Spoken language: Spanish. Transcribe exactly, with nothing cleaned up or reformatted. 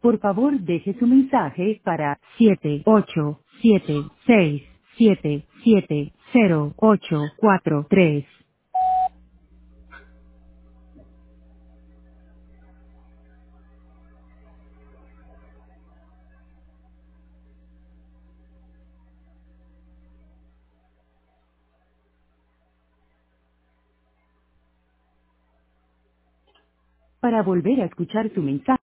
Por favor, deje su mensaje para siete ocho siete seis siete siete cero ocho cuatro tres. Para volver a escuchar su mensaje,